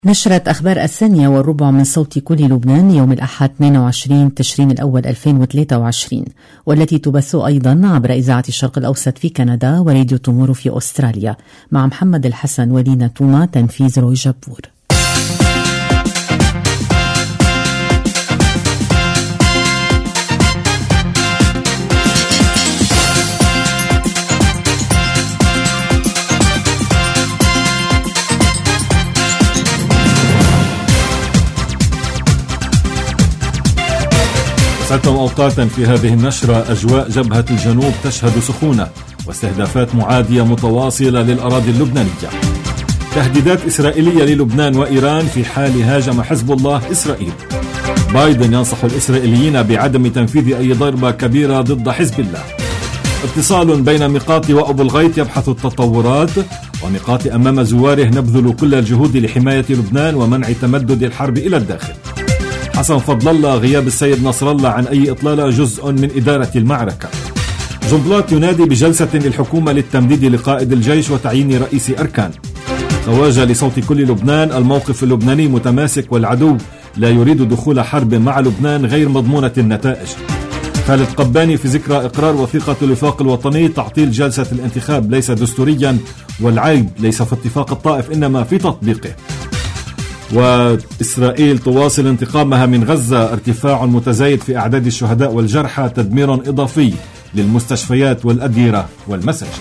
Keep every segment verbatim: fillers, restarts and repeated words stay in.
نشرت أخبار الثانية والربع من صوت كل لبنان يوم الأحد اثنين وعشرين تشرين الأول ألفين وثلاثة وعشرين، والتي تبث أيضا عبر إذاعة الشرق الأوسط في كندا وراديو تومورو في أستراليا، مع محمد الحسن ولينا توما، تنفيذ روي جبور. وصلتم أوقاتا في هذه النشرة. أجواء جبهة الجنوب تشهد سخونة واستهدافات معادية متواصلة للأراضي اللبنانية. تهديدات إسرائيلية للبنان وإيران في حال هاجم حزب الله إسرائيل. بايدن ينصح الإسرائيليين بعدم تنفيذ أي ضربة كبيرة ضد حزب الله. اتصال بين ميقاتي وأبو الغيط يبحث التطورات، وميقاتي أمام زواره نبذل كل الجهود لحماية لبنان ومنع تمدد الحرب إلى الداخل. حسن فضل الله: غياب السيد نصر الله عن أي إطلالة جزء من إدارة المعركة. جنبلاط ينادي بجلسة للحكومة للتمديد لقائد الجيش وتعيين رئيس أركان. خواجة لصوت كل لبنان: الموقف اللبناني متماسك والعدو لا يريد دخول حرب مع لبنان غير مضمونة النتائج. خالد قباني: في ذكرى إقرار وثيقة الوفاق الوطني، تعطيل جلسة الانتخاب ليس دستوريا والعيب ليس في اتفاق الطائف إنما في تطبيقه. وإسرائيل تواصل انتقامها من غزة، ارتفاع متزايد في أعداد الشهداء والجرحى، تدمير إضافي للمستشفيات والأديرة والمساجد.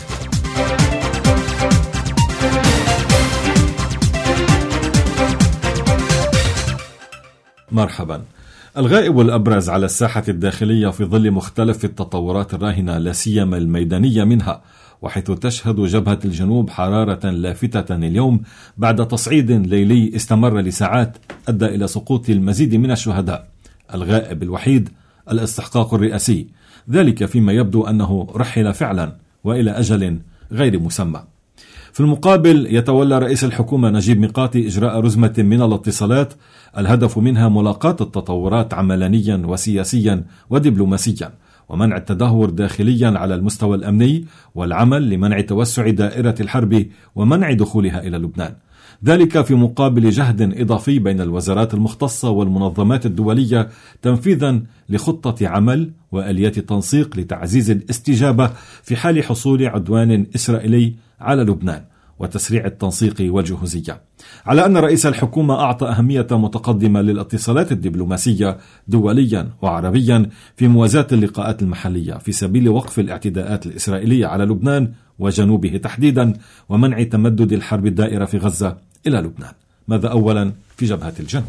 مرحبا. الغائب الأبرز على الساحة الداخلية في ظل مختلف التطورات الراهنة لا سيما الميدانية منها، وحيث تشهد جبهة الجنوب حرارة لافتة اليوم بعد تصعيد ليلي استمر لساعات أدى إلى سقوط المزيد من الشهداء. الغائب الوحيد الاستحقاق الرئاسي، ذلك فيما يبدو أنه رحل فعلا وإلى أجل غير مسمى. في المقابل يتولى رئيس الحكومة نجيب ميقاتي إجراء رزمة من الاتصالات الهدف منها ملاقاة التطورات عملانيا وسياسيا ودبلوماسيا، ومنع التدهور داخليا على المستوى الأمني، والعمل لمنع توسع دائرة الحرب ومنع دخولها إلى لبنان، ذلك في مقابل جهد إضافي بين الوزارات المختصة والمنظمات الدولية تنفيذا لخطة عمل وآليات تنسيق لتعزيز الاستجابة في حال حصول عدوان إسرائيلي على لبنان وتسريع التنسيق والجهوزية. على أن رئيس الحكومة أعطى أهمية متقدمة للاتصالات الدبلوماسية دوليا وعربيا في موازاة اللقاءات المحلية في سبيل وقف الاعتداءات الإسرائيلية على لبنان وجنوبه تحديدا، ومنع تمدد الحرب الدائرة في غزة إلى لبنان. ماذا أولا في جبهة الجنوب؟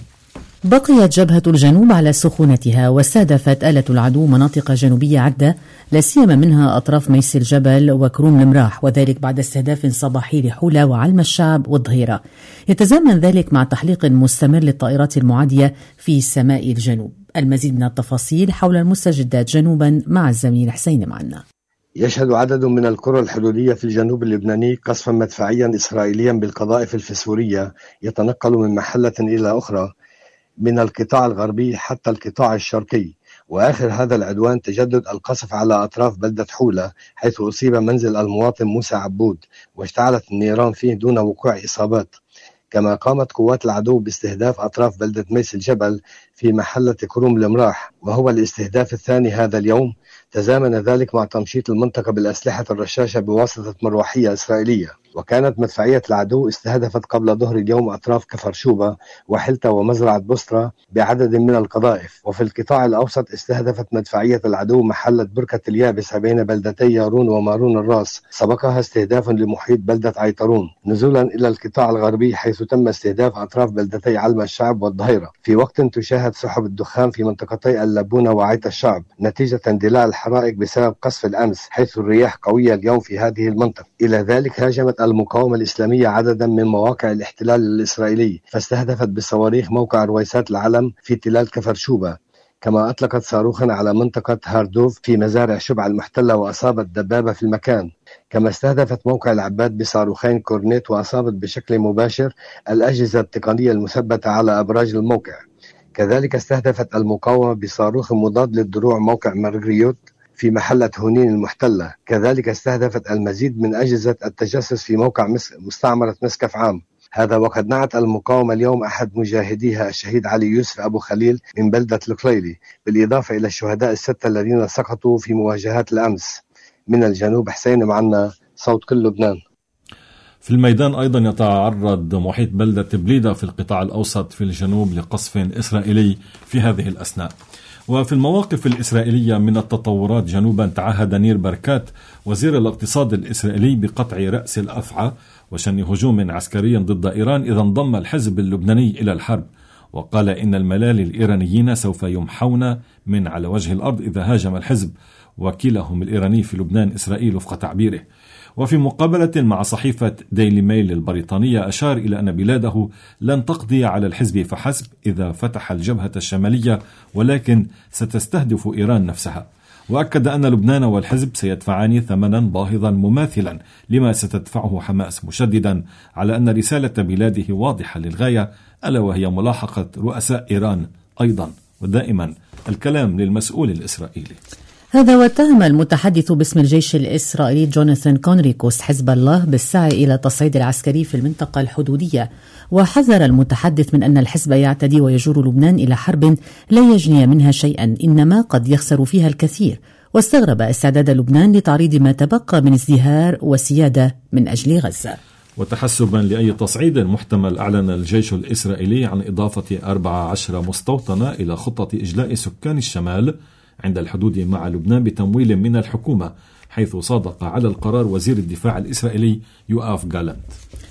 بقيت جبهة الجنوب على سخونتها، واستهدفت آلة العدو مناطق جنوبية عدة لا سيما منها أطراف ميس الجبل وكروم المراح، وذلك بعد استهداف صباحي لحولة وعلم الشعب والظهيرة. يتزامن ذلك مع تحليق مستمر للطائرات المعادية في سماء الجنوب. المزيد من التفاصيل حول المستجدات جنوبا مع الزميل حسين معنا. يشهد عدد من القرى الحدودية في الجنوب اللبناني قصفا مدفعيا إسرائيليا بالقذائف الفسفورية يتنقل من محلة إلى أخرى من القطاع الغربي حتى القطاع الشرقي. وآخر هذا العدوان تجدد القصف على أطراف بلدة حولة، حيث أصيب منزل المواطن موسى عبود واشتعلت النيران فيه دون وقوع إصابات. كما قامت قوات العدو باستهداف أطراف بلدة ميس الجبل في محلة كروم المراح، وهو الاستهداف الثاني هذا اليوم. تزامن ذلك مع تمشيط المنطقة بالأسلحة الرشاشة بواسطة مروحية إسرائيلية. وكانت مدفعية العدو استهدفت قبل ظهر اليوم أطراف كفر شوبة وحلتة ومزرعة بصرة بعدد من القذائف. وفي القطاع الأوسط استهدفت مدفعية العدو محلة بركة اليابسة بين بلدتي يارون ومارون الراس، سبقها استهداف لمحيط بلدة عيطرون، نزولا إلى القطاع الغربي حيث تم استهداف أطراف بلدتي علم الشعب والظهيرة، في وقت تشاهد سحب الدخان في منطقتي اللبونة وعيت الشعب نتيجة اندلاع الحرائق بسبب قصف الأمس، حيث الرياح قوية اليوم في هذه المنطقة. إلى ذلك هاجمت المقاومة الإسلامية عددا من مواقع الاحتلال الإسرائيلي، فاستهدفت بالصواريخ موقع رويسات العلم في تلال كفر شوبة، كما أطلقت صاروخا على منطقة هاردوف في مزارع شبع المحتلة وأصابت دبابة في المكان. كما استهدفت موقع العباد بصاروخين كورنيت وأصابت بشكل مباشر الأجهزة التقنية المثبتة على أبراج الموقع. كذلك استهدفت المقاومة بصاروخ مضاد للدروع موقع مارغريوت في محلة هونين المحتلة. كذلك استهدفت المزيد من أجهزة التجسس في موقع مستعمرة مسكف عام. هذا وقد نعت المقاومة اليوم أحد مجاهديها الشهيد علي يسر أبو خليل من بلدة القليلي، بالإضافة إلى الشهداء الستة الذين سقطوا في مواجهات الأمس. من الجنوب حسين معنا، صوت كل لبنان. في الميدان أيضا يتعرض محيط بلدة بليدة في القطاع الأوسط في الجنوب لقصف إسرائيلي في هذه الأثناء. وفي المواقف الإسرائيلية من التطورات جنوبا، تعهد نير بركات وزير الاقتصاد الإسرائيلي بقطع رأس الأفعى وشن هجوم عسكري ضد إيران إذا انضم الحزب اللبناني إلى الحرب، وقال إن الملالي الإيرانيين سوف يمحون من على وجه الأرض إذا هاجم الحزب وكيلهم الإيراني في لبنان إسرائيل وفق تعبيره. وفي مقابلة مع صحيفة ديلي ميل البريطانية أشار إلى أن بلاده لن تقضي على الحزب فحسب إذا فتح الجبهة الشمالية، ولكن ستستهدف إيران نفسها. وأكد أن لبنان والحزب سيدفعان ثمنا باهظا مماثلا لما ستدفعه حماس، مشددا على أن رسالة بلاده واضحة للغاية، ألا وهي ملاحقة رؤساء إيران أيضا، ودائما الكلام للمسؤول الإسرائيلي. هذا واتهم المتحدث باسم الجيش الإسرائيلي جوناثان كونريكوس حزب الله بالسعي إلى التصعيد العسكري في المنطقة الحدودية، وحذر المتحدث من أن الحزب يعتدي ويجر لبنان إلى حرب لا يجني منها شيئا، إنما قد يخسر فيها الكثير. واستغرب استعداد لبنان لتعريض ما تبقى من ازدهار وسيادة من أجل غزة. وتحسبا لأي تصعيد محتمل، أعلن الجيش الإسرائيلي عن إضافة أربعة عشر مستوطنة إلى خطة إجلاء سكان الشمال عند الحدود مع لبنان بتمويل من الحكومة، حيث صادق على القرار وزير الدفاع الإسرائيلي يوآف جالانت.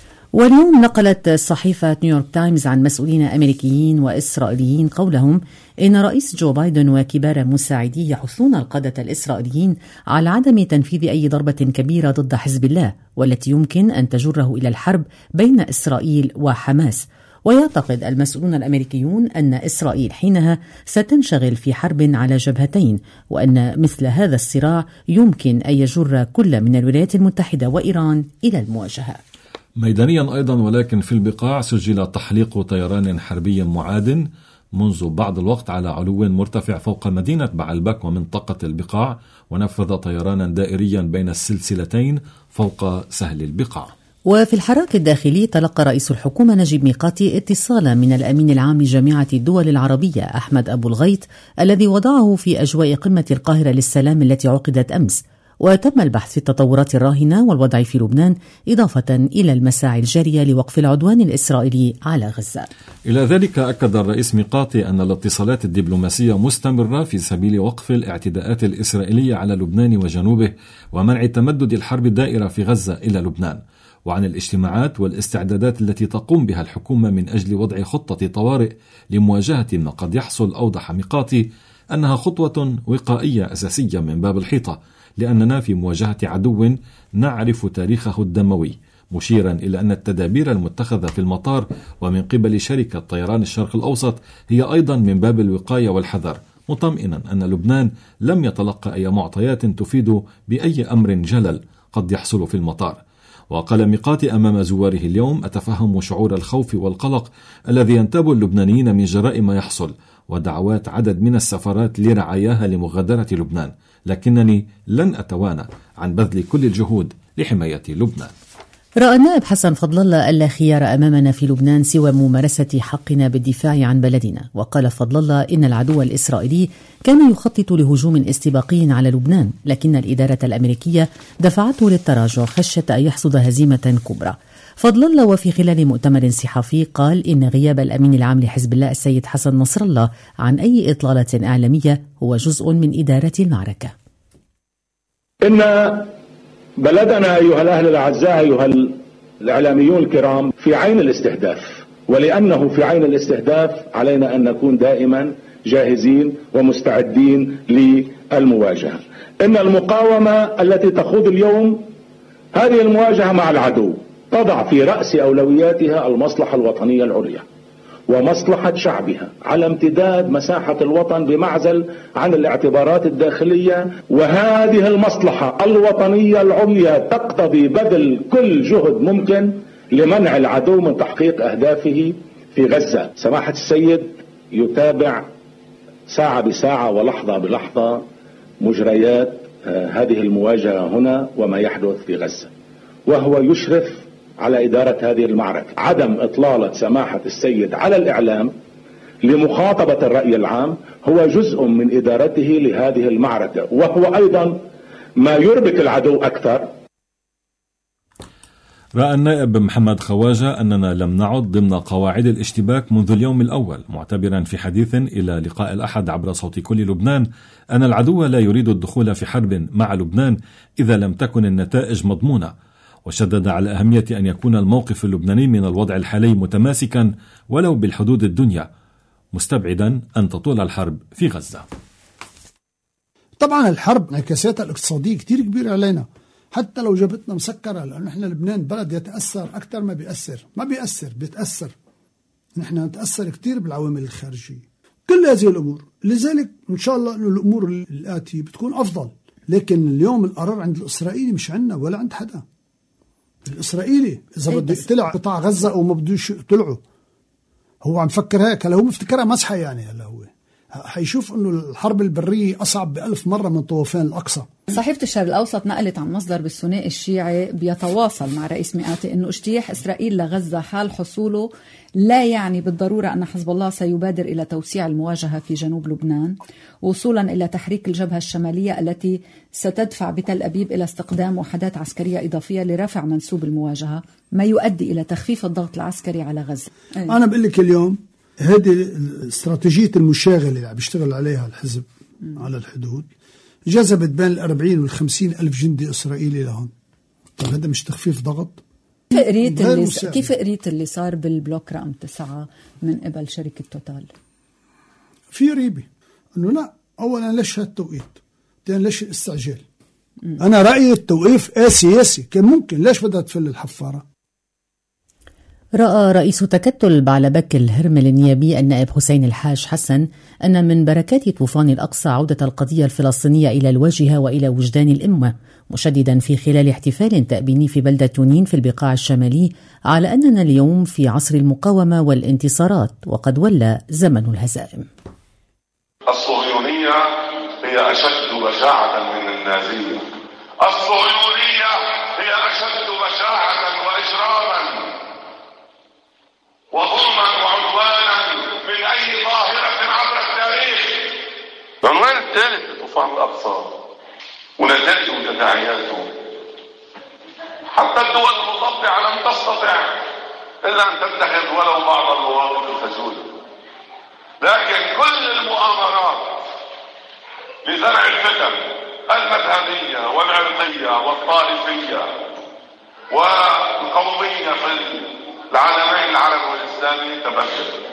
واليوم نقلت صحيفة نيويورك تايمز عن مسؤولين أمريكيين وإسرائيليين قولهم إن رئيس جو بايدن وكبار مساعديه يحثون القادة الإسرائيليين على عدم تنفيذ أي ضربة كبيرة ضد حزب الله والتي يمكن أن تجره إلى الحرب بين إسرائيل وحماس. ويعتقد المسؤولون الأمريكيون أن إسرائيل حينها ستنشغل في حرب على جبهتين، وأن مثل هذا الصراع يمكن أن يجر كل من الولايات المتحدة وإيران إلى المواجهة. ميدانيا أيضا ولكن في البقاع، سجل تحليق طيران حربي معاد منذ بعض الوقت على علو مرتفع فوق مدينة بعلبك ومنطقة البقاع، ونفذ طيرانا دائريا بين السلسلتين فوق سهل البقاع. وفي الحراك الداخلي، تلقى رئيس الحكومة نجيب ميقاتي اتصالا من الأمين العام لجامعة الدول العربية أحمد أبو الغيط، الذي وضعه في أجواء قمة القاهرة للسلام التي عقدت أمس، وتم البحث في التطورات الراهنة والوضع في لبنان، إضافة إلى المساعي الجارية لوقف العدوان الإسرائيلي على غزة. إلى ذلك أكد الرئيس ميقاتي أن الاتصالات الدبلوماسية مستمرة في سبيل وقف الاعتداءات الإسرائيلية على لبنان وجنوبه ومنع تمدد الحرب الدائرة في غزة إلى لبنان، وعن الاجتماعات والاستعدادات التي تقوم بها الحكومة من أجل وضع خطة طوارئ لمواجهة ما قد يحصل. أوضح ميقاتي أنها خطوة وقائية أساسية من باب الحيطة، لأننا في مواجهة عدو نعرف تاريخه الدموي، مشيرا إلى أن التدابير المتخذة في المطار ومن قبل شركة طيران الشرق الأوسط هي أيضا من باب الوقاية والحذر، مطمئنا أن لبنان لم يتلقى أي معطيات تفيد بأي أمر جلل قد يحصل في المطار. وقال ميقاتي أمام زواره اليوم: أتفهم شعور الخوف والقلق الذي ينتاب اللبنانيين من جراء ما يحصل، ودعوات عدد من السفارات لرعاياها لمغادرة لبنان، لكنني لن أتوانى عن بذل كل الجهود لحماية لبنان. رأى النائب حسن فضل الله ألا خيار أمامنا في لبنان سوى ممارسة حقنا بالدفاع عن بلدنا. وقال فضل الله إن العدو الإسرائيلي كان يخطط لهجوم استباقي على لبنان، لكن الإدارة الأمريكية دفعته للتراجع خشية أن يحصد هزيمة كبرى. فضل الله وفي خلال مؤتمر صحفي قال إن غياب الأمين العام لحزب الله السيد حسن نصر الله عن أي إطلالة إعلامية هو جزء من إدارة المعركة. إن بلدنا أيها الأهل الأعزاء، أيها الإعلاميون الكرام، في عين الاستهداف، ولأنه في عين الاستهداف علينا أن نكون دائما جاهزين ومستعدين للمواجهة. إن المقاومة التي تخوض اليوم هذه المواجهة مع العدو تضع في رأس أولوياتها المصلحة الوطنية العليا ومصلحة شعبها على امتداد مساحة الوطن بمعزل عن الاعتبارات الداخلية، وهذه المصلحة الوطنية العليا تقتضي بذل كل جهد ممكن لمنع العدو من تحقيق أهدافه في غزة. سماحة السيد يتابع ساعة بساعة ولحظة بلحظة مجريات هذه المواجهة هنا وما يحدث في غزة، وهو يشرف على إدارة هذه المعركة. عدم إطلالة سماحة السيد على الإعلام لمخاطبة الرأي العام هو جزء من إدارته لهذه المعركة، وهو أيضا ما يربك العدو أكثر. رأى النائب محمد خواجة أننا لم نعد ضمن قواعد الاشتباك منذ اليوم الأول، معتبرا في حديث إلى لقاء الأحد عبر صوت كل لبنان أن العدو لا يريد الدخول في حرب مع لبنان إذا لم تكن النتائج مضمونة، وشدد على أهمية أن يكون الموقف اللبناني من الوضع الحالي متماسكا ولو بالحدود الدنيا، مستبعدا أن تطول الحرب في غزة. طبعا الحرب انعكاساتها الاقتصادية كتير كبيرة علينا، حتى لو جابتنا مسكرة، لأن نحن لبنان بلد يتأثر أكثر ما بيأثر ما بيأثر بيتأثر نحن نتأثر كتير بالعوامل الخارجية، كل هذه الأمور. لذلك إن شاء الله إنه الأمور الآتية بتكون أفضل. لكن اليوم القرار عند الإسرائيلي مش عندنا ولا عند حدا. الإسرائيلي إذا بده يقتلع قطاع غزة أو ما بدوش يقتلعه، هو عم فكر هيك. هلا هو مفتكرها مسحة يعني. هلا هو حيشوف إنه الحرب البرية أصعب بألف مرة من طوفان الأقصى. صحيفة الشرق الأوسط نقلت عن مصدر بالثنائي الشيعي بيتواصل مع رئيس مئاتي إنه اجتياح إسرائيل لغزة حال حصوله لا يعني بالضرورة أن حزب الله سيبادر إلى توسيع المواجهة في جنوب لبنان، وصولا إلى تحريك الجبهة الشمالية التي ستدفع بتل أبيب إلى استخدام وحدات عسكرية إضافية لرفع منسوب المواجهة، ما يؤدي إلى تخفيف الضغط العسكري على غزة. أي. أنا بقول لك اليوم هذه استراتيجية المشاغلة اللي عم بيشتغل عليها الحزب م. على الحدود جذبت بين الأربعين والخمسين ألف جندي إسرائيلي لهون. طب هذا مش تخفيف ضغط؟ كيف قريت اللي س... كيف قريت اللي صار بالبلوك رقم تسعة من قبل شركة توتال؟ في ريبة إنه لا، أولا ليش هالتوقيت؟ ثانيا ليش الاستعجال؟ م. أنا رأيي التوقيف آه سياسي، كان ممكن، ليش بدها تفل الحفارة؟ رأى رئيس تكتل بعلبك الهرمل النيابي النائب حسين الحاج حسن أن من بركات طوفان الأقصى عودة القضية الفلسطينية إلى الواجهة وإلى وجدان الأمة، مشددا في خلال احتفال تأبيني في بلدة تونين في البقاع الشمالي على أننا اليوم في عصر المقاومة والانتصارات وقد ولى زمن الهزائم. الصهيونية هي أشد بشاعة من النازية، الصهيونية هي أشد بشاعة وإجراما وظلما وعدوانا من أي ظاهرة عبر التاريخ. العنوان الثالث لطوفان الأقصى ونتائجه وتداعياته، حتى الدول المطبعة لم تستطع إلا أن تتخذ ولو بعض المواقف الخجولة، لكن كل المؤامرات لزرع الفتن المذهبية والعرقية والطائفية والقومية في العالمين العربي والإسلامي تبدلت.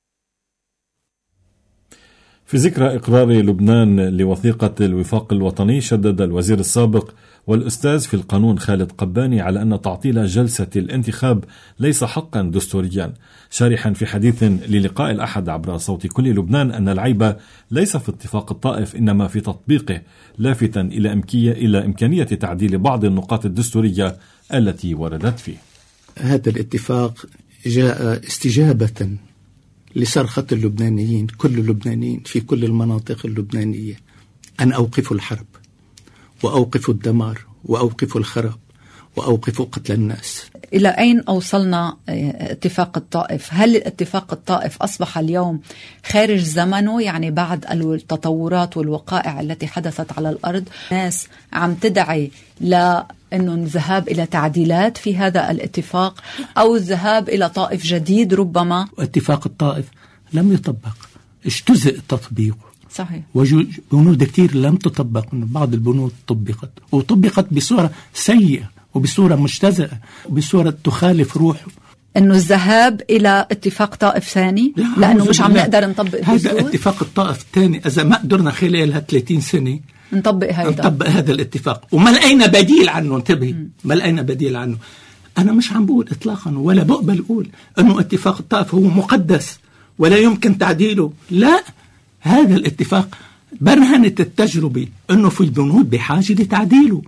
في ذكرى إقرار لبنان لوثيقة الوفاق الوطني، شدد الوزير السابق والأستاذ في القانون خالد قباني على أن تعطيل جلسة الانتخاب ليس حقا دستوريا، شارحا في حديث للقاء الأحد عبر صوت كل لبنان أن العيب ليس في اتفاق الطائف إنما في تطبيقه، لافتا إلى إلى إمكانية تعديل بعض النقاط الدستورية التي وردت فيه. هذا الاتفاق جاء استجابة لصرخة اللبنانيين، كل اللبنانيين في كل المناطق اللبنانية، أن أوقفوا الحرب وأوقفوا الدمار وأوقفوا الخراب وأوقفوا قتل الناس. إلى أين أوصلنا اتفاق الطائف؟ هل اتفاق الطائف أصبح اليوم خارج زمنه؟ يعني بعد التطورات والوقائع التي حدثت على الأرض ناس عم تدعي لا أنه الذهاب إلى تعديلات في هذا الاتفاق أو الذهاب إلى طائف جديد ربما. اتفاق الطائف لم يطبق، اجتزئ تطبيقه. صحيح. وبنود كتير لم تطبق، بعض البنود طبقت وطبقت بصورة سيئة وبصورة مجتزئة وبصورة تخالف روحه. أنه الذهاب إلى اتفاق طائف ثاني لأنه مش عم نقدر نطبق هذا اتفاق الطائف الثاني. إذا ما قدرنا خلالها ثلاثين سنة نطبق هذا نطبق هذا الاتفاق وما لقينا بديل عنه. انتبه، ما لقينا بديل عنه. أنا مش عم بقول إطلاقا ولا بقبل أقول أنه اتفاق الطائف هو مقدس ولا يمكن تعديله، لا، هذا الاتفاق برهنت التجربة أنه في البنود بحاجة لتعديله.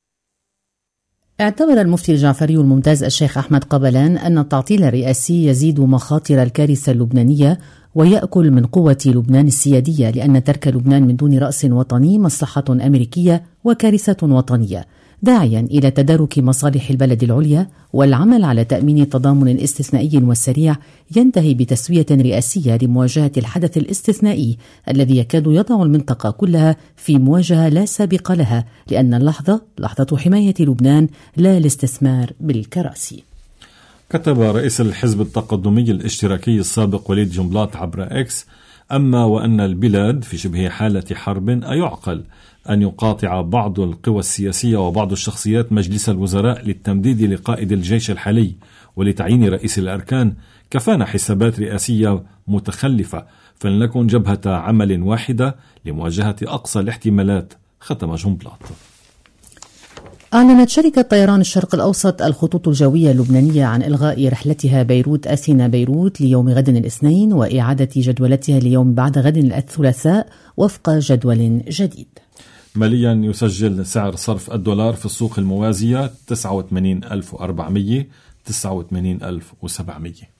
اعتبر المفتي الجعفري الممتاز الشيخ أحمد قبلان أن التعطيل الرئاسي يزيد مخاطر الكارثة اللبنانية ويأكل من قوة لبنان السيادية، لأن ترك لبنان من دون رأس وطني مصلحة أمريكية وكارثة وطنية، داعيا إلى تدارك مصالح البلد العليا والعمل على تأمين تضامن استثنائي وسريع ينتهي بتسوية رئاسية لمواجهة الحدث الاستثنائي الذي يكاد يضع المنطقة كلها في مواجهة لا سابق لها، لأن اللحظة لحظة حماية لبنان لا الاستثمار بالكراسي. كتب رئيس الحزب التقدمي الاشتراكي السابق وليد جنبلاط عبر إكس: أما وأن البلاد في شبه حالة حرب، أيعقل أن يقاطع بعض القوى السياسية وبعض الشخصيات مجلس الوزراء للتمديد لقائد الجيش الحالي ولتعيين رئيس الأركان؟ كفانا حسابات رئاسية متخلفة، فلنكن جبهة عمل واحدة لمواجهة أقصى الاحتمالات. ختم جنبلاط. أعلنت شركة طيران الشرق الأوسط الخطوط الجوية اللبنانية عن إلغاء رحلتها بيروت أثينا بيروت ليوم غد الاثنين وإعادة جدولتها ليوم بعد غد الثلاثاء وفق جدول جديد. ماليا يسجل سعر صرف الدولار في السوق الموازية تسعة وثمانين ألف وأربعمية تسعة وثمانين ألف وسبعمية.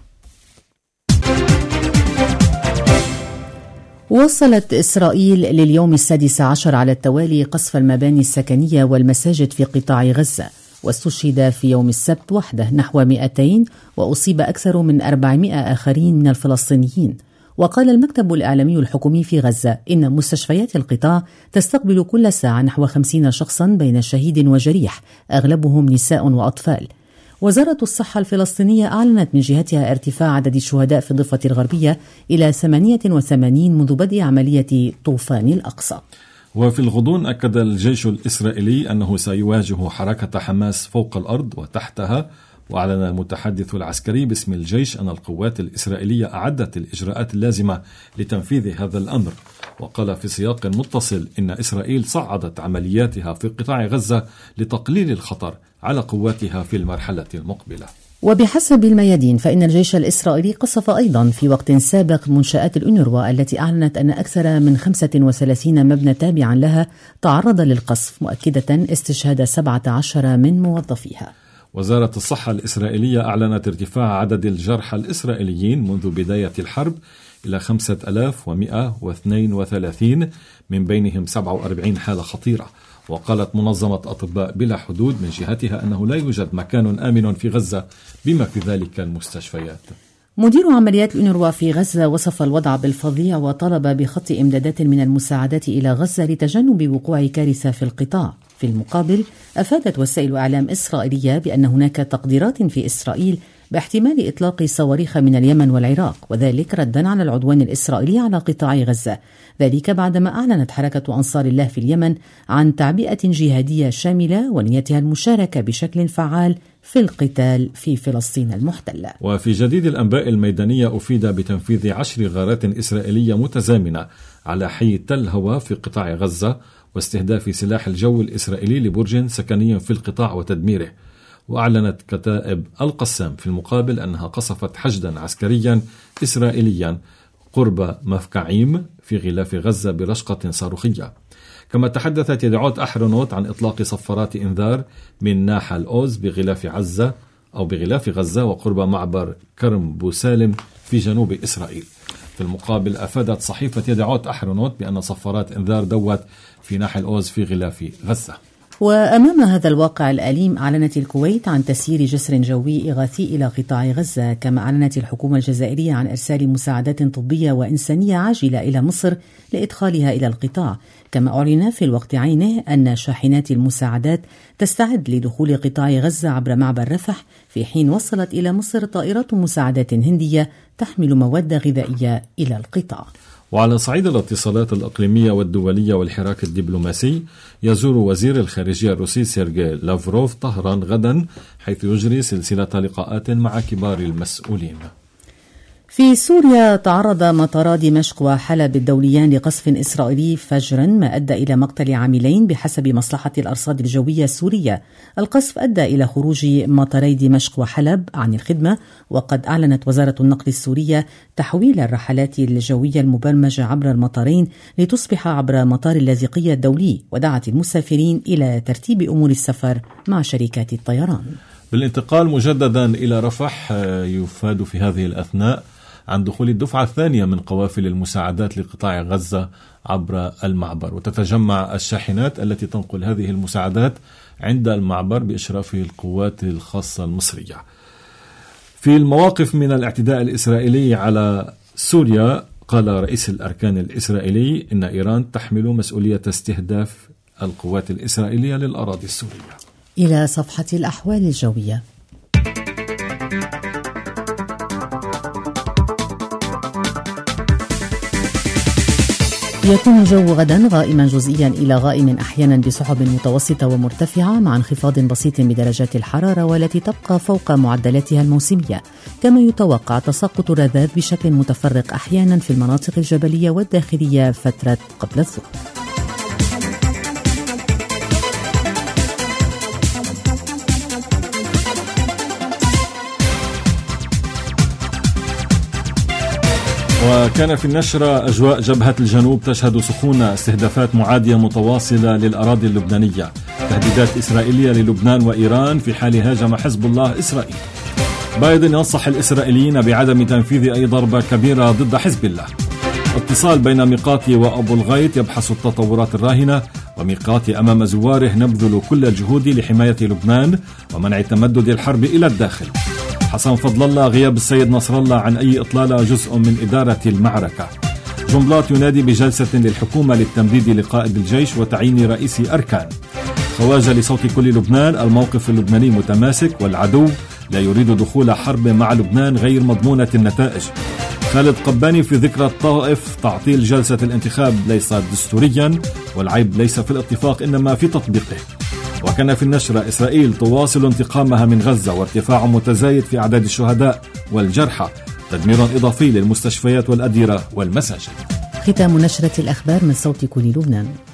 وصلت إسرائيل لليوم السادس عشر على التوالي قصف المباني السكنية والمساجد في قطاع غزة، واستشهد في يوم السبت وحده نحو مئتين وأصيب أكثر من أربعمائة آخرين من الفلسطينيين. وقال المكتب الإعلامي الحكومي في غزة إن مستشفيات القطاع تستقبل كل ساعة نحو خمسين شخصا بين شهيد وجريح، أغلبهم نساء وأطفال. وزارة الصحة الفلسطينية أعلنت من جهتها ارتفاع عدد الشهداء في الضفة الغربية إلى ثمانية وثمانين منذ بدء عملية طوفان الأقصى. وفي الغضون أكد الجيش الإسرائيلي أنه سيواجه حركة حماس فوق الأرض وتحتها. وأعلن المتحدث العسكري باسم الجيش أن القوات الإسرائيلية أعدت الإجراءات اللازمة لتنفيذ هذا الأمر. وقال في سياق متصل إن إسرائيل صعدت عملياتها في قطاع غزة لتقليل الخطر على قواتها في المرحلة المقبلة. وبحسب الميادين فإن الجيش الإسرائيلي قصف أيضا في وقت سابق منشآت الأونروا التي أعلنت أن أكثر من خمسة وثلاثين مبنى تابعا لها تعرض للقصف، مؤكدة استشهاد سبعة عشر من موظفيها. وزارة الصحة الإسرائيلية أعلنت ارتفاع عدد الجرحى الإسرائيليين منذ بداية الحرب إلى خمسة آلاف ومئة واثنين وثلاثين، من بينهم سبعة وأربعين حالة خطيرة. وقالت منظمة أطباء بلا حدود من جهتها أنه لا يوجد مكان آمن في غزة بما في ذلك المستشفيات. مدير عمليات الأونروا في غزة وصف الوضع بالفظيع وطلب بخط إمدادات من المساعدات إلى غزة لتجنب وقوع كارثة في القطاع. في المقابل أفادت وسائل إعلام إسرائيلية بأن هناك تقديرات في إسرائيل باحتمال إطلاق صواريخ من اليمن والعراق، وذلك ردا على العدوان الإسرائيلي على قطاع غزة، ذلك بعدما أعلنت حركة أنصار الله في اليمن عن تعبئة جهادية شاملة ونيتها المشاركة بشكل فعال في القتال في فلسطين المحتلة. وفي جديد الأنباء الميدانية أفيد بتنفيذ عشر غارات إسرائيلية متزامنة على حي تل هوى في قطاع غزة واستهداف سلاح الجو الإسرائيلي لبرج سكني في القطاع وتدميره. وأعلنت كتائب القسام في المقابل أنها قصفت حشدا عسكريا إسرائيليا قرب مفكعيم في غلاف غزة برشقة صاروخية. كما تحدثت يدعوت أحرنوت عن إطلاق صفارات إنذار من ناحى الأوز بغلاف غزة أو بغلاف غزة وقرب معبر كرم بوسالم في جنوب إسرائيل. في المقابل أفادت صحيفة يدعوت أحرنوت بأن صفارات إنذار دوت في ناحى الأوز في غلاف غزة. وأمام هذا الواقع الأليم أعلنت الكويت عن تسيير جسر جوي إغاثي إلى قطاع غزة، كما أعلنت الحكومة الجزائرية عن إرسال مساعدات طبية وإنسانية عاجلة إلى مصر لإدخالها إلى القطاع. كما أعلن في الوقت عينه أن شاحنات المساعدات تستعد لدخول قطاع غزة عبر معبر رفح، في حين وصلت إلى مصر طائرات مساعدات هندية تحمل مواد غذائية إلى القطاع. وعلى صعيد الاتصالات الإقليمية والدولية والحراك الدبلوماسي، يزور وزير الخارجية الروسي سيرجي لافروف طهران غدا، حيث يجري سلسلة لقاءات مع كبار المسؤولين. في سوريا تعرض مطارا دمشق وحلب الدوليان لقصف إسرائيلي فجرا، ما أدى إلى مقتل عاملين بحسب مصلحة الأرصاد الجوية السورية. القصف أدى إلى خروج مطاري دمشق وحلب عن الخدمة، وقد أعلنت وزارة النقل السورية تحويل الرحلات الجوية المبرمجة عبر المطارين لتصبح عبر مطار اللاذقية الدولي، ودعت المسافرين إلى ترتيب أمور السفر مع شركات الطيران. بالانتقال مجددا إلى رفح، يفاد في هذه الأثناء عن دخول الدفعة الثانية من قوافل المساعدات لقطاع غزة عبر المعبر، وتتجمع الشاحنات التي تنقل هذه المساعدات عند المعبر بإشراف القوات الخاصة المصرية. في المواقف من الاعتداء الإسرائيلي على سوريا، قال رئيس الأركان الإسرائيلي إن إيران تحمل مسؤولية استهداف القوات الإسرائيلية للأراضي السورية. إلى صفحة الأحوال الجوية. يكون الجو غدا غائما جزئيا إلى غائم أحيانا بسحب متوسطة ومرتفعة مع انخفاض بسيط بدرجات الحرارة والتي تبقى فوق معدلاتها الموسمية، كما يتوقع تساقط الرذاذ بشكل متفرق أحيانا في المناطق الجبلية والداخلية فترة قبل الظهر. وكان في النشرة أجواء جبهة الجنوب تشهد سخون استهدافات معادية متواصلة للأراضي اللبنانية، تهديدات إسرائيلية للبنان وإيران في حال هاجم حزب الله إسرائيل. بايدن ينصح الإسرائيليين بعدم تنفيذ أي ضربة كبيرة ضد حزب الله. اتصال بين ميقاتي وأبو الغيط يبحث التطورات الراهنة، وميقاتي أمام زواره نبذل كل الجهود لحماية لبنان ومنع تمدد الحرب إلى الداخل. حسن فضل الله غياب السيد نصر الله عن أي إطلالة جزء من إدارة المعركة. جنبلاط ينادي بجلسة للحكومة للتمديد لقائد الجيش وتعيين رئيس أركان. خواجة لصوت كل لبنان، الموقف اللبناني متماسك والعدو لا يريد دخول حرب مع لبنان غير مضمونة النتائج. خالد قباني في ذكرى الطائف، تعطيل جلسة الانتخاب ليس دستوريا والعيب ليس في الاتفاق إنما في تطبيقه. وكان في النشرة إسرائيل تواصل انتقامها من غزة وارتفاع متزايد في أعداد الشهداء والجرحى، تدمير إضافي للمستشفيات والأديرة والمساجد. ختام نشرة الأخبار من صوت كل لبنان.